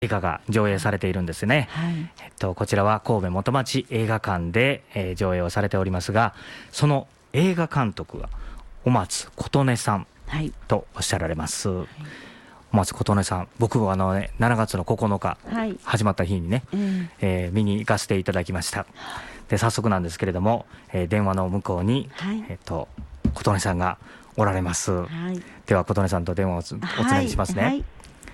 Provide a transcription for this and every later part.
映画が上映されているんですね。こちらは神戸元町映画館で、上映をされておりますが、その映画監督は小松琴音さんとおっしゃられます。小松琴音さん、僕は7月の9日、始まった日にね、見に行かせていただきました。で、早速なんですけれども、電話の向こうに、琴音さんがおられます。では琴音さんと電話をおつなぎしますね。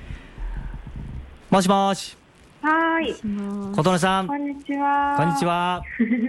もしもし。 はい。 琴音さん。 こんにちは。 こんにちは。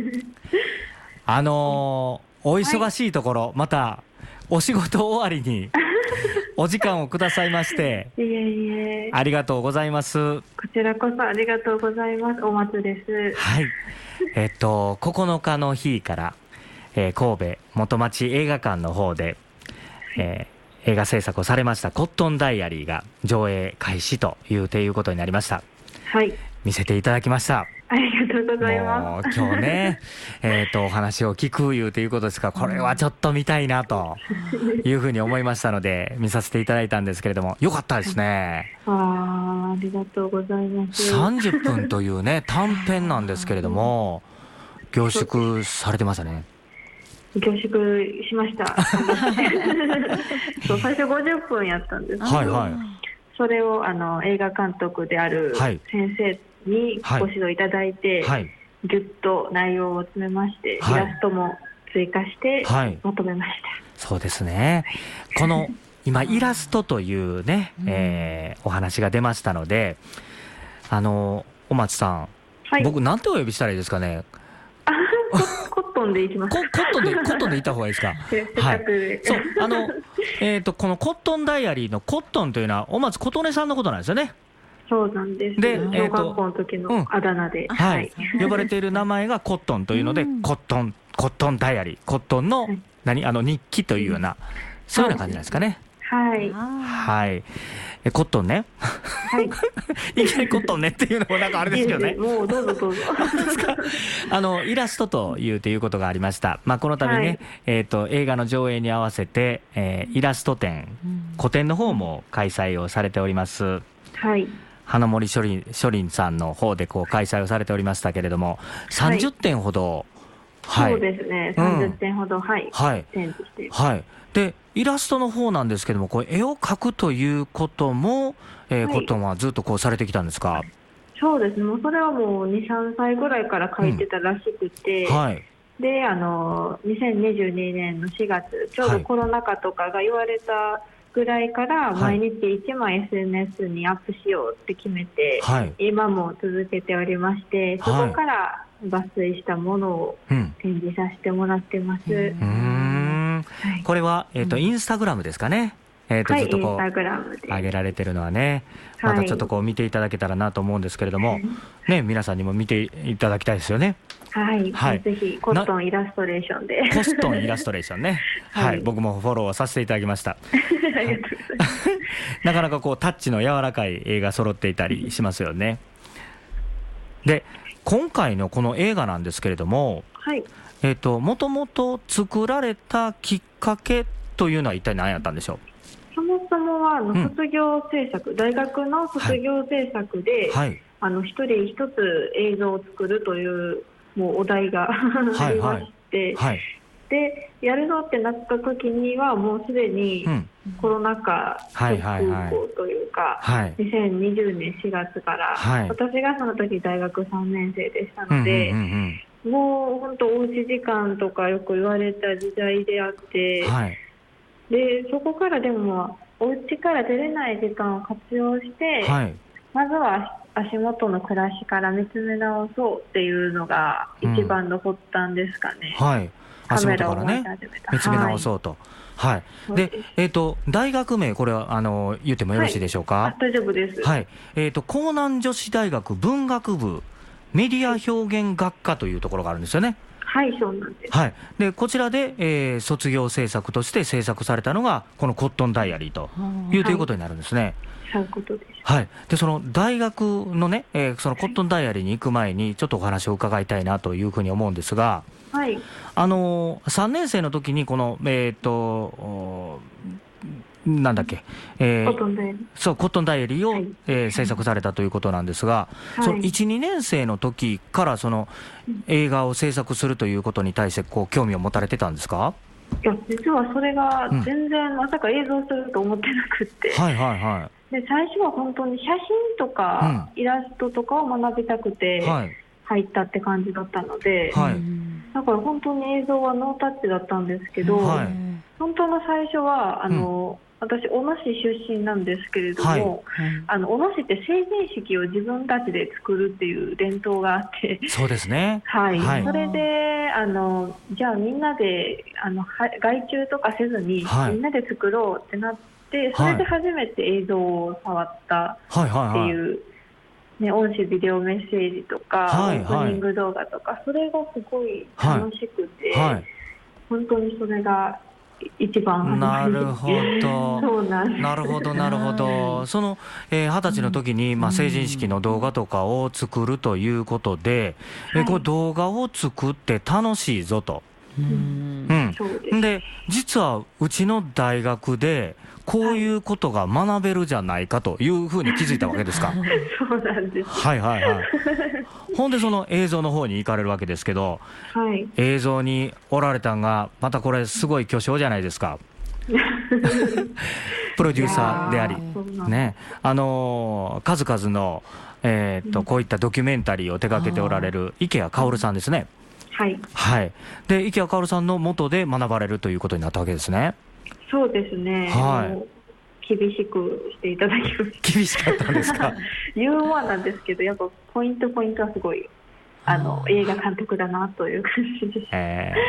お忙しいところ、またお仕事終わりにお時間をくださいまして、 いえいえ。 ありがとうございます。 こちらこそありがとうございます。お松です。 はい。9日の日から、神戸元町映画館の方で、映画制作をされましたコットンダイアリーが上映開始ということになりました。 はい。 見せていただきました。 ありがとうございます。 もう今日ね、お話を聞くいうことですが、これはちょっと見たいなというふうに思いましたので見させていただいたんですけれども、よかったですね。 ありがとうございます。 30分というね短編なんですけれども、凝縮されてましたね。 凝縮しました。そう最初50分やったんですけど、それを映画監督である先生にご指導いただいて、ぎゅっと内容を詰めまして、イラストも追加してまとめました。 そうですね。この今イラストというね、お話が出ましたので、小松さん、僕なんてお呼びしたらいいですかね。 コットンでいきます。 コットンでいった方がいいですか。そう、このコットンダイアリーのコットンというのは小松琴音さんのことなんですよね。 そうなんです。で、小学校の時のあだ名で、 呼ばれている名前がコットンというので、コットンダイアリー、コットンの日記というような、そういうような感じなんですかね。コットンね。いきなりコットンねっていうのもなんかあれですけどね。 もうどうぞどうぞ。 イラストということがありました。この度ね、映画の上映に合わせて、イラスト展、個展の方も開催をされております。花森書林さんの方で開催をされておりましたけれども、30点ほど、 そうですね、30点ほど、展示しています。 でイラストの方なんですけども、絵を描くということも、コットンはずっとされてきたんですか。 そうですね、もうそれはもう 2,3 歳ぐらいから描いてたらしくて、で2022年の4月、ちょうどコロナ禍とかが言われたぐらいから毎日1枚 SNS にアップしようって決めて、今も続けておりまして、そこから抜粋したものを展示させてもらってます。 これは、インスタグラムですかね。ずっとインスタグラムで上げられてるのはね、またちょっと見ていただけたらなと思うんですけれども、皆さんにも見ていただきたいですよね。 ぜひコットンイラストレーションで。 コットンイラストレーションね。僕もフォローさせていただきました。なかなかタッチの柔らかい映画揃っていたりしますよね。で、今回のこの映画なんですけれども、もともと作られたきっかけというのは一体何やったんでしょう。 そもそもは卒業制作、大学の卒業制作で、一人一つ映像を作るというもうお題がありまして、でやるぞってなった時にはもうすでにコロナ禍直後というか、2020年4月から、私がその時大学3年生でしたので、もう本当おうち時間とかよく言われた時代であって、でそこからでもお家から出れない時間を活用して、まずは足元の暮らしから見つめ直そうっていうのが一番の発端ですかね。 足元からね見つめ直そうと。で、大学名、これは言ってもよろしいでしょうか。 大丈夫です。 江南女子大学文学部メディア表現学科というところがあるんですよね。 そうなんです。 でこちらで、卒業制作として制作されたのがこのコットンダイアリーということになるんですね。 そういうことです。 でその大学のね、そのコットンダイアリーに行く前にちょっとお話を伺いたいなというふうに思うんですが、3年生の時にこの、 なんだっけ、 コットンダイアリー、 そうコットンダイアリーを、制作されたということなんですが、その 1,2 年生の時からその映画を制作するということに対してこう興味を持たれてたんですか？ いや実はそれが全然まさか映像すると思ってなくって、で最初は本当に写真とか、イラストとかを学びたくて入ったって感じだったので、だから本当に映像はノータッチだったんですけど、本当の最初は私小野市出身なんですけれども、小野市って成人式を自分たちで作るっていう伝統があって、 そうですね、 それでじゃあみんなで外注とかせずに、みんなで作ろうってなって、それで初めて映像を触ったっていう、音声ビデオメッセージとか、オープニング動画とか、それがすごい楽しくて、本当にそれが一番なるほどそうなんです。 なるほどなるほど。その20歳の時に成人式の動画とかを作るということで、これ動画を作って楽しいぞと、で実はうちの大学でこういうことが学べるじゃないかというふうに気づいたわけですか？ そうなんです。 ほんでその映像の方に行かれるわけですけど、映像におられたんがまたこれすごい巨匠じゃないですか。プロデューサーであり、ね、数々の、こういったドキュメンタリーを手掛けておられる池谷薫さんですね。で池谷薫さんの下で学ばれるということになったわけですね。 そうですね、厳しくしていただきました。 厳しかったんですか？ ユーモアなんですけど、やっぱポイントはすごい映画監督だなという感じです。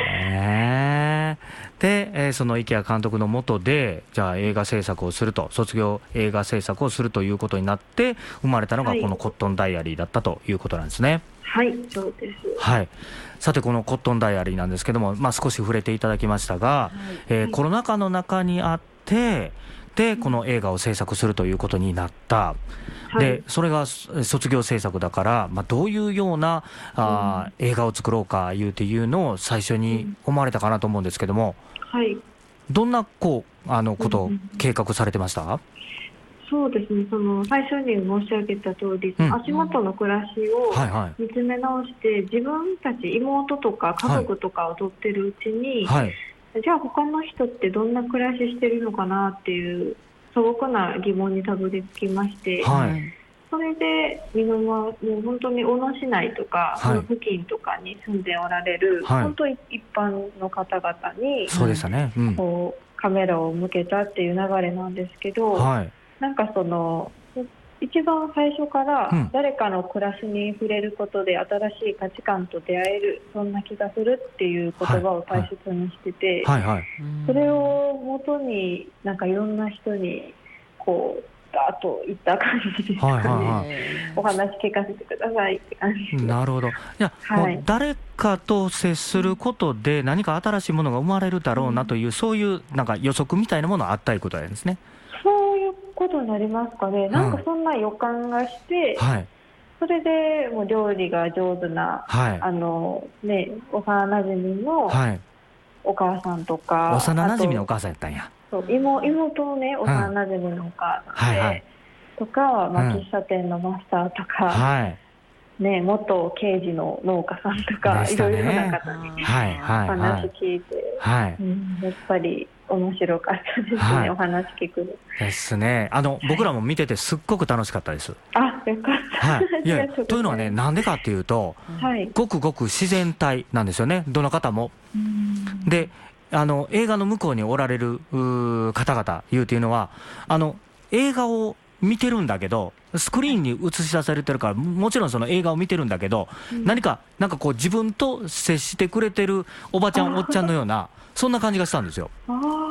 で、その池谷監督の下でじゃあ映画制作をすると、卒業映画制作をするということになって生まれたのがこのコットンダイアリーだったということなんですね。 そうです。 さてこのコットンダイアリーなんですけども、少し触れていただきましたが、コロナ禍の中にあってでこの映画を制作するということになった、でそれが卒業制作だから、どういうような映画を作ろうかいうのを最初に思われたかなと思うんですけども、どんなことを計画されてました？ そうですね、最初に申し上げた通り、足元の暮らしを見つめ直して、自分たち妹とか家族とかを撮ってるうちに、じゃあ他の人ってどんな暮らししてるのかなっていう素朴な疑問にたどり着きまして、それでもう本当に小野市内とか、その付近とかに住んでおられる、本当に一般の方々にこうカメラを向けたっていう流れなんですけど、なんか一番最初から誰かの暮らしに触れることで新しい価値観と出会える、そんな気がするっていう言葉を大切にしてて、それをもとになんかいろんな人にこうダーッといった感じですかね。お話聞かせてくださいって感じ。 なるほど。いや、もう誰かと接することで何か新しいものが生まれるだろうなという、そういうなんか予測みたいなものがあったいうことなんですね。 そういうことになりますかね。なんかそんな予感がして、それでもう料理が上手な、幼なじみのお母さんとか、 幼なじみのお母さんやったんや。 妹のね、幼なじみのお母さんで、とか、喫茶店のマスターとか、元刑事の農家さんとか、いろいろな方に話聞いて、やっぱり面白かったですね、お話聞くのですね。僕らも見ててすっごく楽しかったです。 よかった。 というのはね、なんでかっていうと、ごくごく自然体なんですよね、どの方も。で映画の向こうにおられる方々いうというのは映画を見てるんだけど、スクリーンに映し出されてるから、もちろんその映画を見てるんだけど、なんかこう自分と接してくれてるおばちゃんおっちゃんのような、そんな感じがしたんですよ。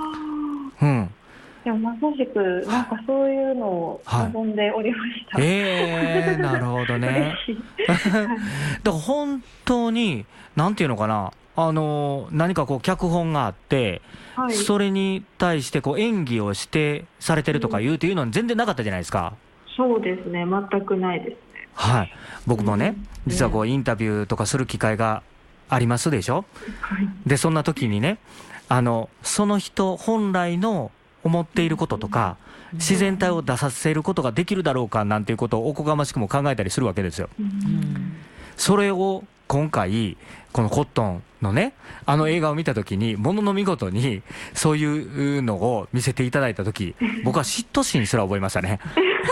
いや、まさしくなんかそういうのを望んでおりました。 なるほどね。だから本当になんていうのかな、何かこう脚本があって、それに対してこう演技をしてされてるとかいうっていうのは全然なかったじゃないですか。 そうですね、全くないですね。 僕もね、実はこうインタビューとかする機会がありますでしょ。でそんな時にね、その人本来の思っていることとか、自然体を出させることができるだろうかなんていうことをおこがましくも考えたりするわけですよ。それを今回このコットンのね映画を見たときにものの見事にそういうのを見せていただいたとき、僕は嫉妬心すら覚えましたね。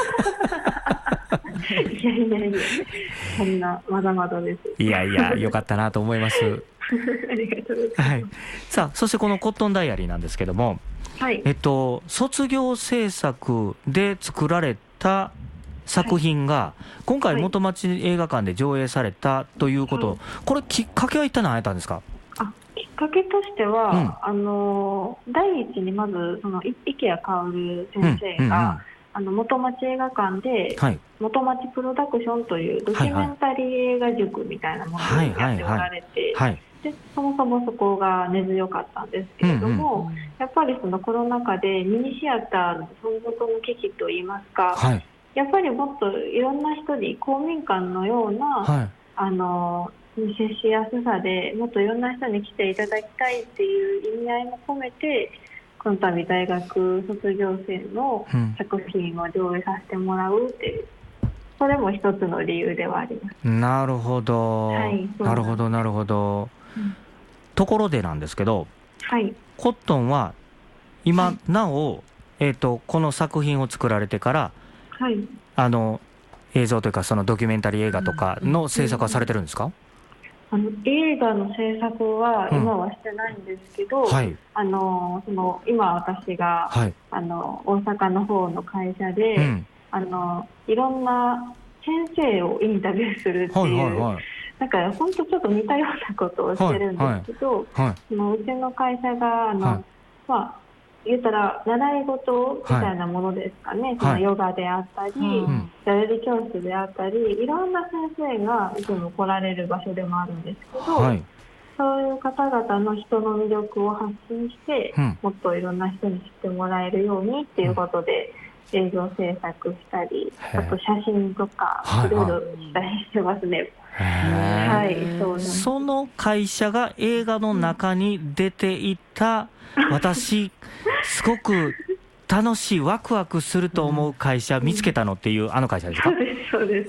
いやいやいや、そんなまだまだです。 いやいや、よかったなと思います。 ありがとうございます。 はい、さあそしてこのコットンダイアリーなんですけども、 はい、 卒業制作で作られた作品が今回元町映画館で上映されたということ、はい、これきっかけは一体何やったんですか？ きっかけとしては、第一にまずその池谷薫先生が、元町映画館で、元町プロダクションというドキュメンタリー映画塾みたいなものをやっておられて、でそもそもそこが根強かったんですけれども、やっぱりそのコロナ禍でミニシアターの存続の危機といいますか、やっぱりもっといろんな人に公民館のような、接しやすさでもっといろんな人に来ていただきたいっていう意味合いも込めて、この度大学卒業生の作品を上映させてもらうっていう、それも一つの理由ではあります。 なるほど、なるほどなるほど、ところでなんですけど、コットンは今なお、この作品を作られてから、映像というかそのドキュメンタリー映画とかの制作はされてるんですか？ 映画の制作は今はしてないんですけど、その今私が、大阪の方の会社で、いろんな先生をインタビューするっていう、だから本当ちょっと似たようなことをしてるんですけど、うちの会社が言ったら習い事みたいなものですかね、そのヨガであったり、ジャルリ教室であったり、いろんな先生がいつも来られる場所でもあるんですけど、そういう方々の人の魅力を発信して、もっといろんな人に知ってもらえるようにっていうことで、映像制作したり、あと写真とかいろいろしたりしてますね。 その会社が映画の中に出ていた、私すごく楽しいワクワクすると思う会社見つけたのっていう会社ですか？ そうです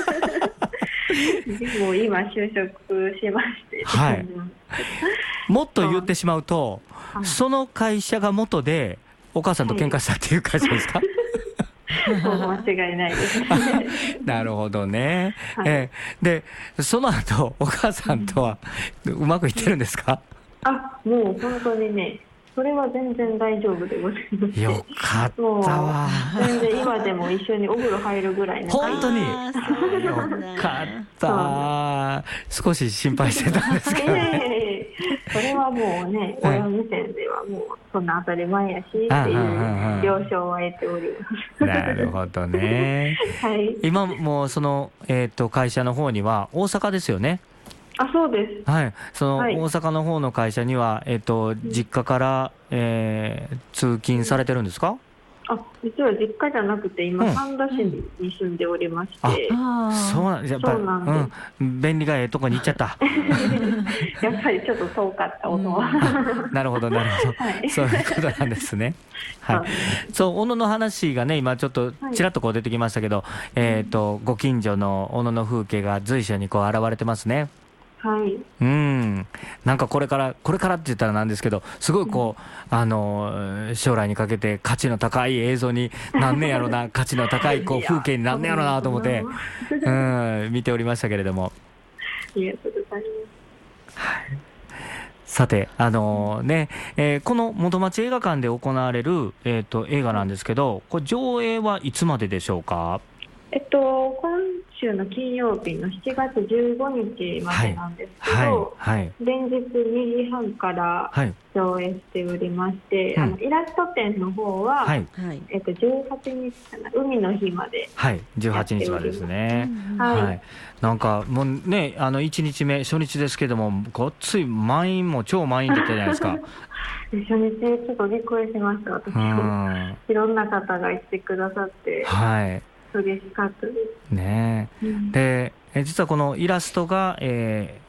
もう今就職しまして、 もっと言ってしまうと、その会社が元でお母さんと喧嘩したっていう会社ですか？ 間違いないですね。 なるほどね。でその後お母さんとはうまくいってるんですか？ もう本当にね、それは全然大丈夫でございます。 よかったわ。 全然今でも一緒にお風呂入るぐらいの本当によかった。少し心配してたんですけどね。 それはもうね、親目線ではもうそんな当たり前やしっていう了承を得ております。 なるほどね。今もその、会社の方には大阪ですよね。 そうです。 その大阪の方の会社には、実家から、通勤されてるんですか？ 実は実家じゃなくて今、三田市に住んでおりまして。 そうなんです。やっぱり、便利がええとこに行っちゃった。 やっぱりちょっと遠かった音は。 なるほどなるほど、そういうことなんですね。そう、小野の話がね今ちょっとちらっとこう出てきましたけど、ご近所の小野の風景が随所にこう現れてますね。なんかこれからって言ったらなんですけど、すごいこう、将来にかけて価値の高い映像になんねやろな価値の高いこう風景になんねやろなと思って見ておりましたけれども。 ありがとうございます。 さてこの元町映画館で行われる、映画なんですけど、これ上映はいつまででしょうか？ 今週の金曜日の7月15日までなんですけど、連日2時半から上映しておりまして、イラスト展の方は、18日かな、海の日まで 18日までですね。なんかもうね、1日目初日ですけども、ごっつい満員も超満員だったじゃないですか。 初日ちょっとびっくりしました。私もいろんな方が来てくださって嬉しかったですね。 で実はこのイラストが、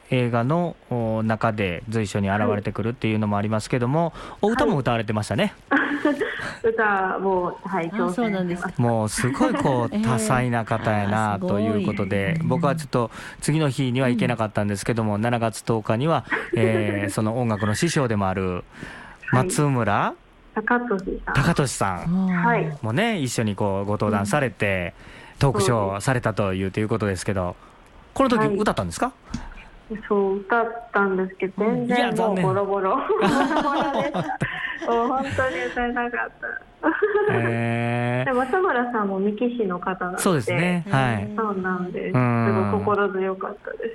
映画の中で随所に現れてくるっていうのもありますけども、お歌も歌われてましたね。 歌も、挑戦してます。 もうすごいこう多彩な方やなということで、僕はちょっと次の日には行けなかったんですけども、7月10日には、その音楽の師匠でもある松村貴俊さんもね、一緒にこうご登壇されて、トークショーされたということですけど、この時歌ったんですか？ そう歌ったんですけど、全然もうボロボロでしたもう本当に歌えなかったで松村さんも三木市の方なので、 そうですね、 そうなんです、すごい心強かったです、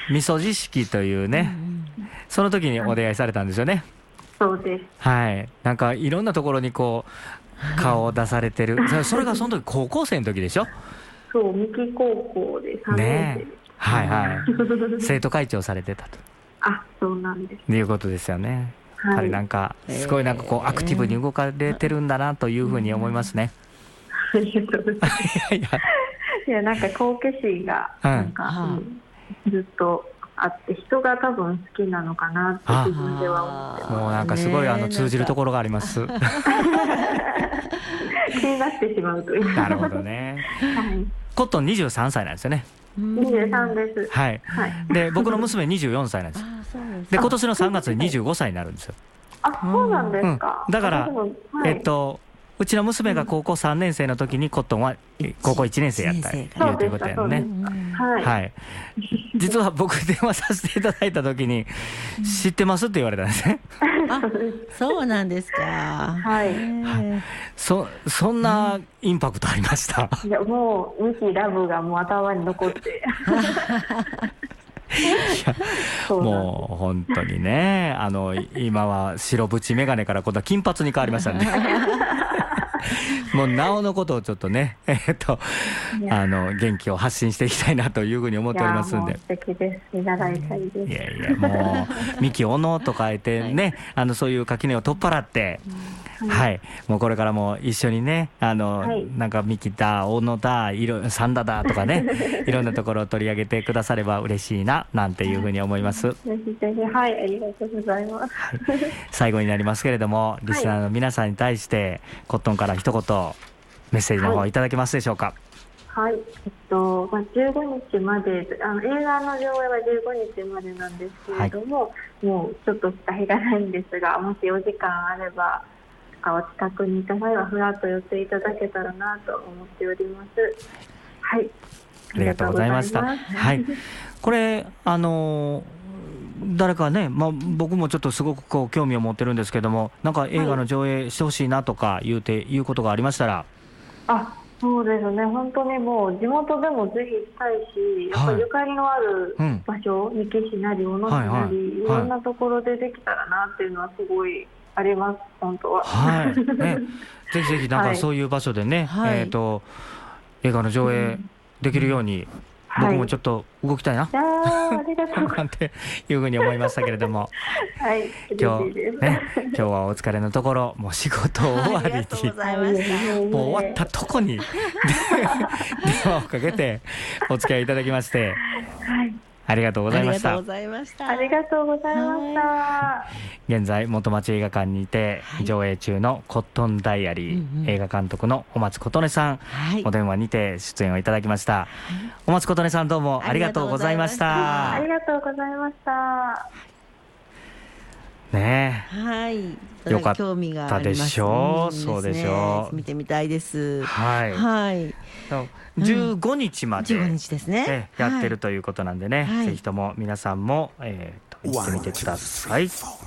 みそじ式というね、その時にお出会いされたんですよね。 そうです、 なんかいろんなところにこう顔を出されてるそれがその時高校生の時でしょ？ そう、三木高校で3年生で生徒会長されてたと。 そうなんです。 いうことですよね。あれなんかすごいなんかこうアクティブに動かれてるんだなというふうに思いますね。 ありがとうございます。いやなんか好奇心がなんか、ずっとあって、人が多分好きなのかなって自分では思ってます。 もうなんかすごい通じるところがあります。 気になってしまうという。 なるほどね。コットン23歳なんですよね。 23です。 で僕の娘24歳なんです。で今年の3月に25歳になるんですよ。 そうなんですか。 だからうちの娘が高校3年生の時にコットンは高校1年生やったということやね。実は僕電話させていただいた時に知ってますって言われたんですね。 そうなんですか。 そんなインパクトありました。 いやもうミキラブがもう頭に残ってもう本当にね、今は白縁眼鏡から今度は金髪に変わりましたね。もうなおのことをちょっとね、元気を発信していきたいなというふうに思っておりますんで。 素敵です。見習いたいです。 いやもうミキオノと書いてね、そういう垣根を取っ払って、もうこれからも一緒にね、なんかミキだ小野だサンダだとかねいろんなところを取り上げてくだされば嬉しいななんていうふうに思います。ぜひぜひ、ありがとうございます。 最後になりますけれども、リスナーの皆さんに対してコットンから一言メッセージの方いただけますでしょうか？ 15日まで、映画の上映は15日までなんですけれども、もうちょっとしか日がないんですが、もしお時間あればお近くにいた際はふらっと寄っていただけたらなと思っております。ありがとうございました。これ誰かね、僕もちょっとすごくこう興味を持ってるんですけども、なんか映画の上映してほしいなとかいうことがありましたら。 そうですね、本当にもう地元でもぜひしたいし、やっぱりゆかりのある場所、三木市なり小野市なり、いろんなところでできたらなっていうのはすごいあります、本当は。 ぜひぜひなんかそういう場所でね、映画の上映できるように、僕もちょっと動きたいな、 ありがとうなんていうふうに思いましたけれども、今日はお疲れのところ、もう仕事終わりに、もう終わったとこに電話をかけてお付き合いいただきまして、ありがとうございました。 ありがとうございました。 現在元町映画館にて上映中のコットンダイアリー、映画監督の小松琴音さん、お電話にて出演をいただきました。小松琴音さん、どうもありがとうございました。 ありがとうございました。 ねえ、よかったでしょう。そうでしょう。見てみたいです。 15日までですね、 やってるということなんでね、ぜひとも皆さんも行ってみてください。